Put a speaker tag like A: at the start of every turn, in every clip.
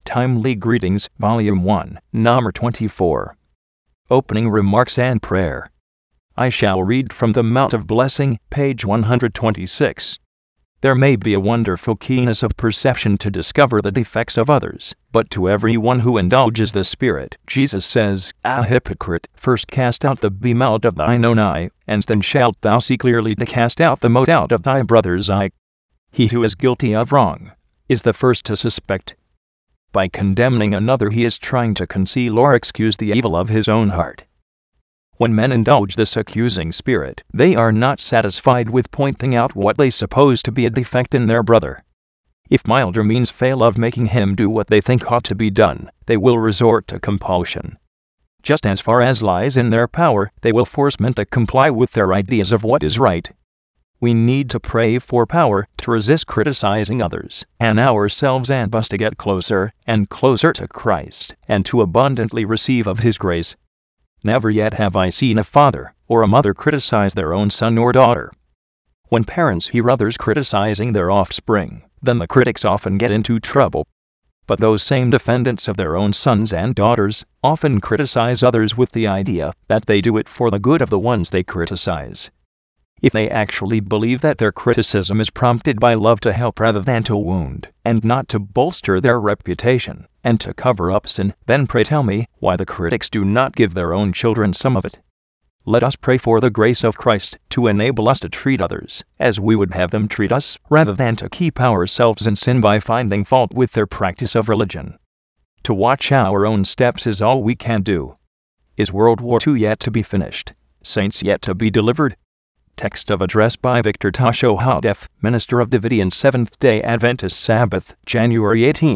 A: Timely Greetings, Volume 1, Number 24. Opening Remarks and Prayer. I shall read from the Mount of Blessing, page 126. There may be a wonderful keenness of perception to discover the defects of others, but to everyone who indulges the Spirit, Jesus says, "A hypocrite, first cast out the beam out of thine own eye, and then shalt thou see clearly to cast out the mote out of thy brother's eye." He who is guilty of wrong is the first to suspect. By condemning another, he is trying to conceal or excuse the evil of his own heart. When men indulge this accusing spirit, they are not satisfied with pointing out what they suppose to be a defect in their brother. If milder means fail of making him do what they think ought to be done, they will resort to compulsion. Just as far as lies in their power, they will force men to comply with their ideas of what is right. We need to pray for power to resist criticizing others and ourselves, and us to get closer and closer to Christ, and to abundantly receive of His grace. Never yet have I seen a father or a mother criticize their own son or daughter. When parents hear others criticizing their offspring, then the critics often get into trouble. But those same defendants of their own sons and daughters often criticize others with the idea that they do it for the good of the ones they criticize. If they actually believe that their criticism is prompted by love to help rather than to wound, and not to bolster their reputation, and to cover up sin, then pray tell me why the critics do not give their own children some of it. Let us pray for the grace of Christ to enable us to treat others as we would have them treat us, rather than to keep ourselves in sin by finding fault with their practice of religion. To watch our own steps is all we can do. Is World War II yet to be finished? Saints yet to be delivered? Text of address by Victor Tasho Hadef, Minister of Davidian Seventh-day Adventist Sabbath, January 18,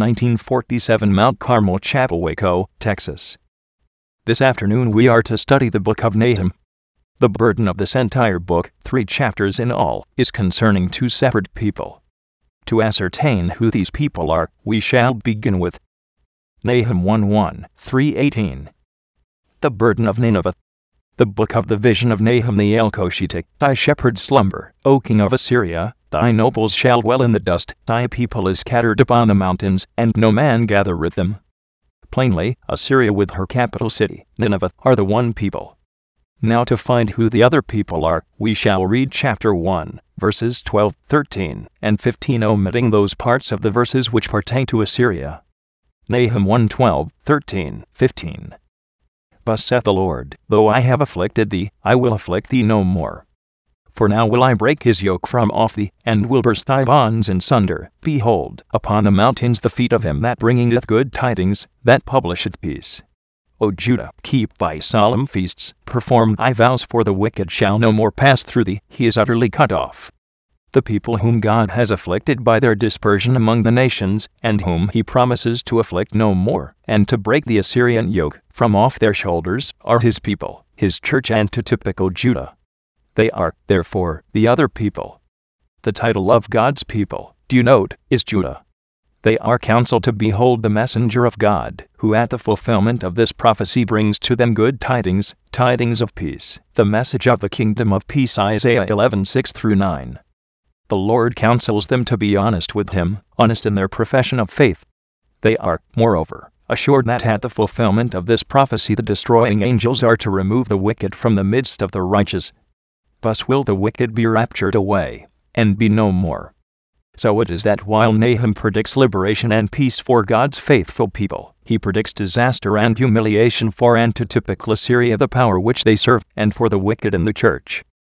A: 1947, Mount Carmel Chapel, Waco, Texas. This afternoon we are to study the book of Nahum. The burden of this entire book, 3 chapters in all, is concerning 2 separate people. To ascertain who these people are, we shall begin with Nahum 1:1, 3:18. The burden of Nineveh. The book of the vision of Nahum the Elkoshitic. Thy shepherds slumber, O king of Assyria, thy nobles shall dwell in the dust, thy people is scattered upon the mountains, and no man gathereth them. Plainly, Assyria with her capital city, Nineveh, are the one people. Now to find who the other people are, we shall read chapter 1, verses 12, 13, and 15, omitting those parts of the verses which pertain to Assyria. Nahum 1:12, 13, 15. Thus saith the Lord, though I have afflicted thee, I will afflict thee no more. For now will I break his yoke from off thee, and will burst thy bonds in sunder. Behold, upon the mountains the feet of him that bringeth good tidings, that publisheth peace. O Judah, keep thy solemn feasts, perform thy vows, for the wicked shall no more pass through thee, he is utterly cut off. The people whom God has afflicted by their dispersion among the nations, and whom he promises to afflict no more, and to break the Assyrian yoke from off their shoulders, are his people, his church, antitypical Judah. They are, therefore, the other people. The title of God's people, do you note, is Judah. They are counseled to behold the messenger of God, who at the fulfillment of this prophecy brings to them good tidings, tidings of peace, the message of the kingdom of peace. Isaiah 11:6-9. The Lord counsels them to be honest with him, honest in their profession of faith. They are, moreover, assured that at the fulfillment of this prophecy the destroying angels are to remove the wicked from the midst of the righteous. Thus will the wicked be raptured away, and be no more. So it is that while Nahum predicts liberation and peace for God's faithful people, he predicts disaster and humiliation for antitypical Assyria, the power which they serve, and for the wicked in the church.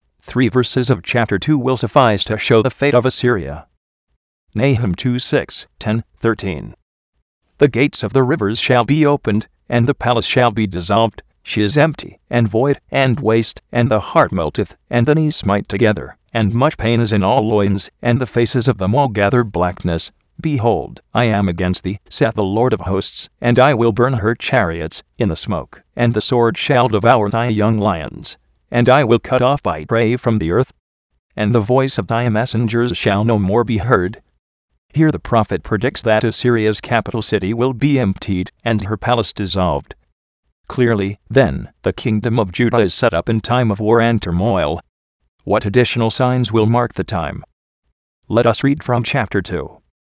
A: 3 verses of chapter 2 will suffice to show the fate of Assyria. Nahum 2:6, 10, 13. The gates of the rivers shall be opened, and the palace shall be dissolved. She is empty, and void, and waste, and the heart melteth, and the knees smite together, and much pain is in all loins, and the faces of them all gather blackness. Behold, I am against thee, saith the Lord of hosts, and I will burn her chariots in the smoke, and the sword shall devour thy young lions. And I will cut off thy prey from the earth, and the voice of thy messengers shall no more be heard. Here the prophet predicts that Assyria's capital city will be emptied, and her palace dissolved. Clearly, then, the kingdom of Judah is set up in time of war and turmoil. What additional signs will mark the time? Let us read from chapter 2.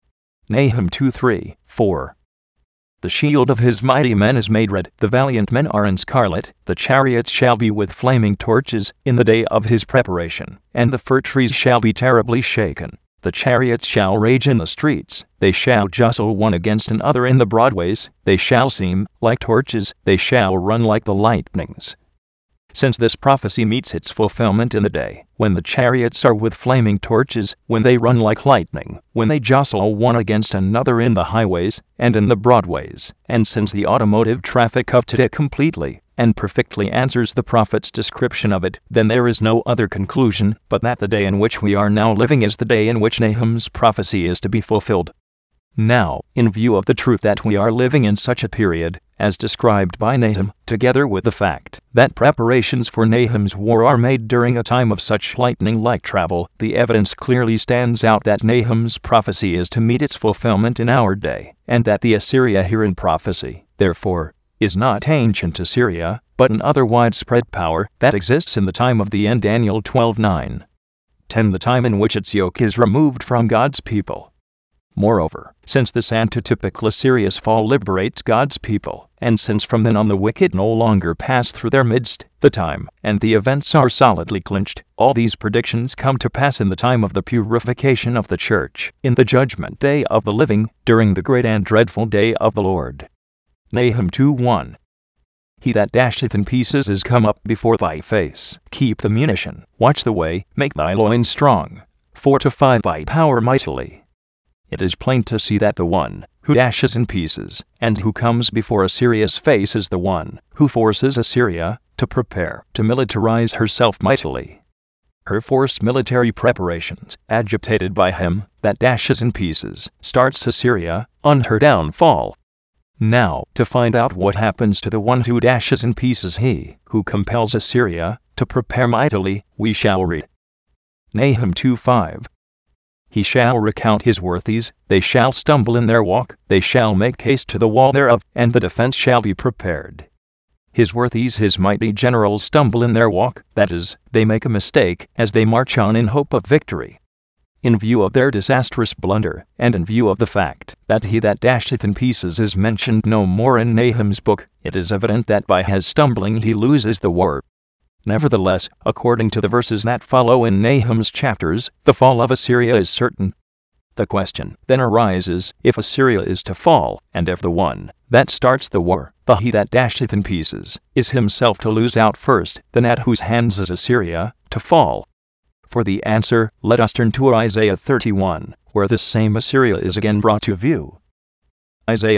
A: Nahum 2:3, 4. The shield of his mighty men is made red, the valiant men are in scarlet, the chariots shall be with flaming torches, in the day of his preparation, and the fir trees shall be terribly shaken. The chariots shall rage in the streets, they shall jostle one against another in the broadways, they shall seem like torches, they shall run like the lightnings. Since this prophecy meets its fulfillment in the day, when the chariots are with flaming torches, when they run like lightning, when they jostle one against another in the highways and in the broadways, and since the automotive traffic of today completely and perfectly answers the prophet's description of it, then there is no other conclusion but that the day in which we are now living is the day in which Nahum's prophecy is to be fulfilled. Now, in view of the truth that we are living in such a period, as described by Nahum, together with the fact that preparations for Nahum's war are made during a time of such lightning-like travel, the evidence clearly stands out that Nahum's prophecy is to meet its fulfillment in our day, and that the Assyria here in prophecy, therefore, is not ancient Assyria, but an other widespread power that exists in the time of the end. Daniel 12:9. 10. The time in which its yoke is removed from God's people. Moreover, since this antitypical Assyria's fall liberates God's people, and since from then on the wicked no longer pass through their midst, the time and the events are solidly clinched, all these predictions come to pass in the time of the purification of the church, in the judgment day of the living, during the great and dreadful day of the Lord. Nahum 2:1. He that dasheth in pieces is come up before thy face. Keep the munition, watch the way, make thy loins strong, fortify thy power mightily. It is plain to see that the one who dashes in pieces and who comes before Assyria's face is the one who forces Assyria to prepare to militarize herself mightily. Her forced military preparations, agitated by him that dashes in pieces, starts Assyria on her downfall. Now, to find out what happens to the one who dashes in pieces he who compels Assyria to prepare mightily, we shall read Nahum 2:5. He shall recount his worthies, they shall stumble in their walk, they shall make haste to the wall thereof, and the defense shall be prepared. His worthies, his mighty generals, stumble in their walk, that is, they make a mistake as they march on in hope of victory. In view of their disastrous blunder, and in view of the fact that he that dasheth in pieces is mentioned no more in Nahum's book, it is evident that by his stumbling he loses the war. Nevertheless, according to the verses that follow in Nahum's chapters, the fall of Assyria is certain. The question then arises, if Assyria is to fall, and if the one that starts the war, the he that dasheth in pieces, is himself to lose out first, then at whose hands is Assyria to fall? For the answer, let us turn to Isaiah 31, where this same Assyria is again brought to view. Isaiah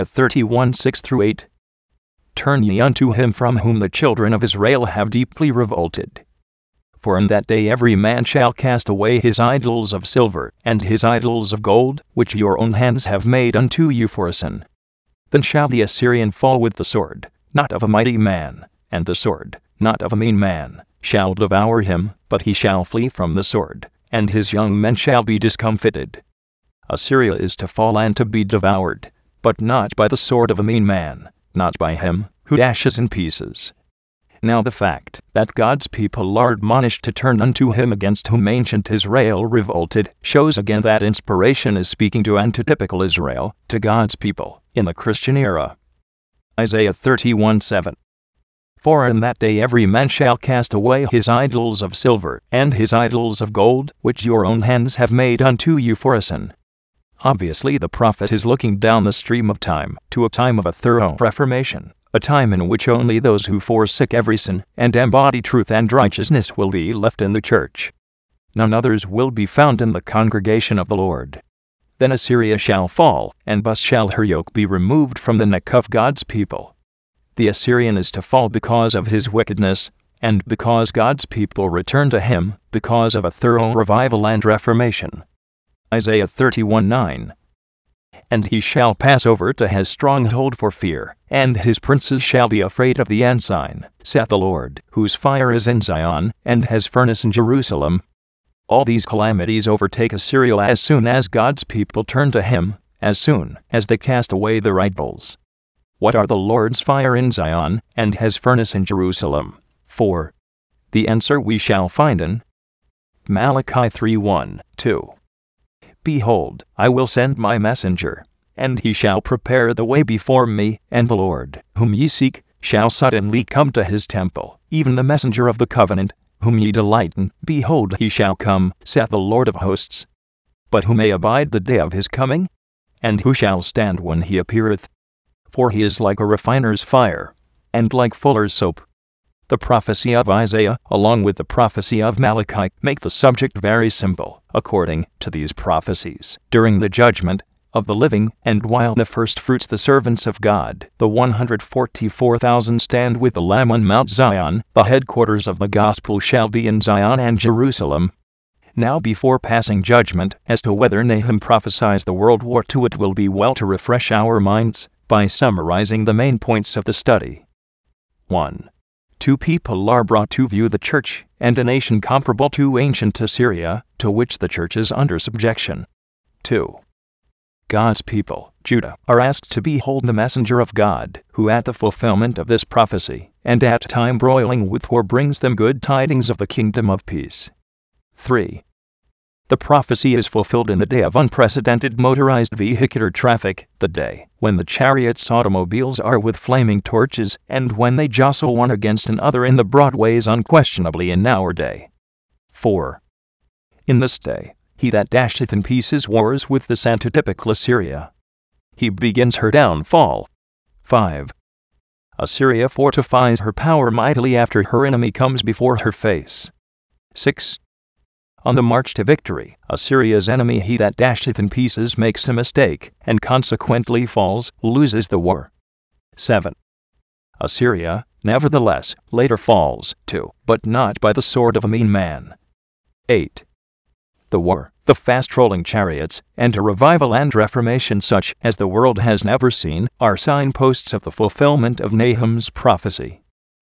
A: 31:6-8. Turn ye unto him from whom the children of Israel have deeply revolted. For in that day every man shall cast away his idols of silver, and his idols of gold, which your own hands have made unto you for a sin. Then shall the Assyrian fall with the sword, not of a mighty man, and the sword, not of a mean man, shall devour him, but he shall flee from the sword, and his young men shall be discomfited. Assyria is to fall and to be devoured, but not by the sword of a mean man, not by him who dashes in pieces. Now the fact that God's people are admonished to turn unto him against whom ancient Israel revolted, shows again that inspiration is speaking to antitypical Israel, to God's people, in the Christian era. Isaiah 31:7. For in that day every man shall cast away his idols of silver, and his idols of gold, which your own hands have made unto you for a sin. Obviously the prophet is looking down the stream of time, to a time of a thorough reformation, a time in which only those who forsake every sin and embody truth and righteousness will be left in the church. None others will be found in the congregation of the Lord. Then Assyria shall fall, and thus shall her yoke be removed from the neck of God's people. The Assyrian is to fall because of his wickedness, and because God's people return to him, because of a thorough revival and reformation. Isaiah 31:9. And he shall pass over to his stronghold for fear, and his princes shall be afraid of the ensign, saith the Lord, whose fire is in Zion, and his furnace in Jerusalem. All these calamities overtake Assyria as soon as God's people turn to him, as soon as they cast away their idols. What are the Lord's fire in Zion, and his furnace in Jerusalem? 4. The answer we shall find in Malachi 3:1-2. Behold, I will send my messenger, and he shall prepare the way before me, and the Lord, whom ye seek, shall suddenly come to his temple, even the messenger of the covenant, whom ye delight in. Behold, he shall come, saith the Lord of hosts. But who may abide the day of his coming? And who shall stand when he appeareth? For he is like a refiner's fire, and like fuller's soap. The prophecy of Isaiah, along with the prophecy of Malachi, make the subject very simple. According to these prophecies, during the judgment of the living, and while the first fruits, the servants of God, the 144,000 stand with the Lamb on Mount Zion, the headquarters of the gospel shall be in Zion and Jerusalem. Now, before passing judgment as to whether Nahum prophesies the World War II, it will be well to refresh our minds by summarizing the main points of the study. 1. Two people are brought to view: the church and a nation comparable to ancient Assyria, to which the church is under subjection. 2. God's people, Judah, are asked to behold the messenger of God, who at the fulfillment of this prophecy, and at a time broiling with war, brings them good tidings of the kingdom of peace. 3. The prophecy is fulfilled in the day of unprecedented motorized vehicular traffic, the day when the chariots, automobiles are with flaming torches, and when they jostle one against another in the broad ways, unquestionably in our day. 4. In this day, he that dasheth in pieces wars with this antitypical Assyria. He begins her downfall. 5. Assyria fortifies her power mightily after her enemy comes before her face. 6. On the march to victory, Assyria's enemy, he that dasheth in pieces, makes a mistake, and consequently falls, loses the war. 7. Assyria, nevertheless, later falls, too, but not by the sword of a mean man. 8. The war, the fast-rolling chariots, and a revival and reformation such as the world has never seen, are signposts of the fulfillment of Nahum's prophecy.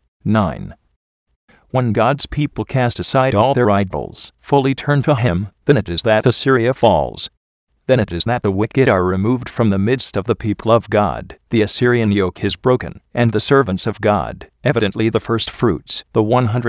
A: 9. When God's people cast aside all their idols, fully turn to him, then it is that Assyria falls. Then it is that the wicked are removed from the midst of the people of God, the Assyrian yoke is broken, and the servants of God, evidently the first fruits, the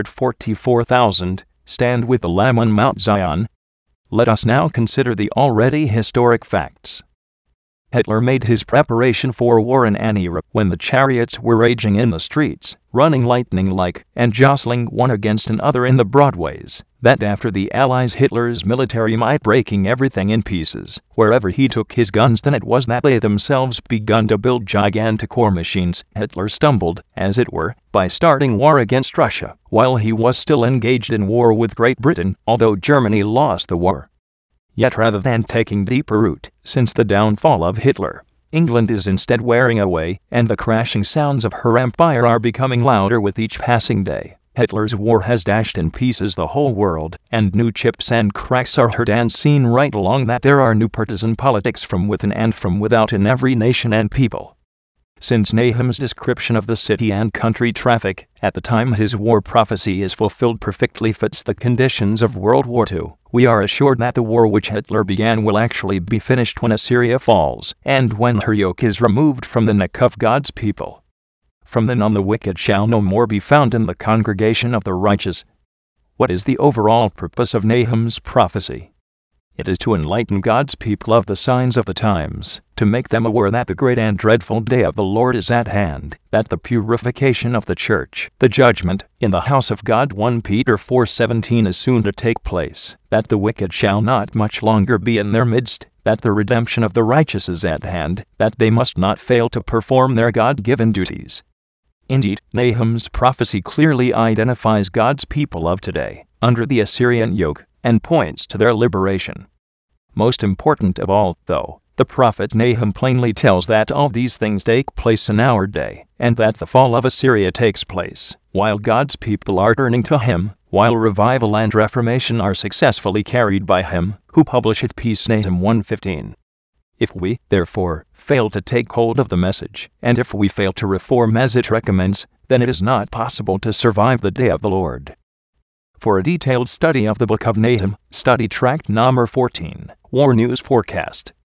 A: 144,000, stand with the Lamb on Mount Zion. Let us now consider the already historic facts. Hitler made his preparation for war in an era when the chariots were raging in the streets, running lightning-like, and jostling one against another in the broadways, that after the Allies, Hitler's military might breaking everything in pieces. Wherever he took his guns, then it was that they themselves begun to build gigantic war machines. Hitler stumbled, as it were, by starting war against Russia, while he was still engaged in war with Great Britain, although Germany lost the war. Yet rather than taking deeper root, since the downfall of Hitler, England is instead wearing away, and the crashing sounds of her empire are becoming louder with each passing day. Hitler's war has dashed in pieces the whole world, and new chips and cracks are heard and seen right along that. There are new partisan politics from within and from without in every nation and people. Since Nahum's description of the city and country traffic, at the time his war prophecy is fulfilled, perfectly fits the conditions of World War II, we are assured that the war which Hitler began will actually be finished when Assyria falls, and when her yoke is removed from the neck of God's people. From then on the wicked shall no more be found in the congregation of the righteous. What is the overall purpose of Nahum's prophecy? It is to enlighten God's people of the signs of the times, to make them aware that the great and dreadful day of the Lord is at hand, that the purification of the church, the judgment, in the house of God, 1 Peter 4:17, is soon to take place, that the wicked shall not much longer be in their midst, that the redemption of the righteous is at hand, that they must not fail to perform their God-given duties. Indeed, Nahum's prophecy clearly identifies God's people of today, under the Assyrian yoke, and points to their liberation. Most important of all, though, the prophet Nahum plainly tells that all these things take place in our day, and that the fall of Assyria takes place, while God's people are turning to him, while revival and reformation are successfully carried by him, who publisheth peace. Nahum 1:15. If we, therefore, fail to take hold of the message, and if we fail to reform as it recommends, then it is not possible to survive the day of the Lord. For a detailed study of the Book of Nahum, study tract number 14, War News Forecast.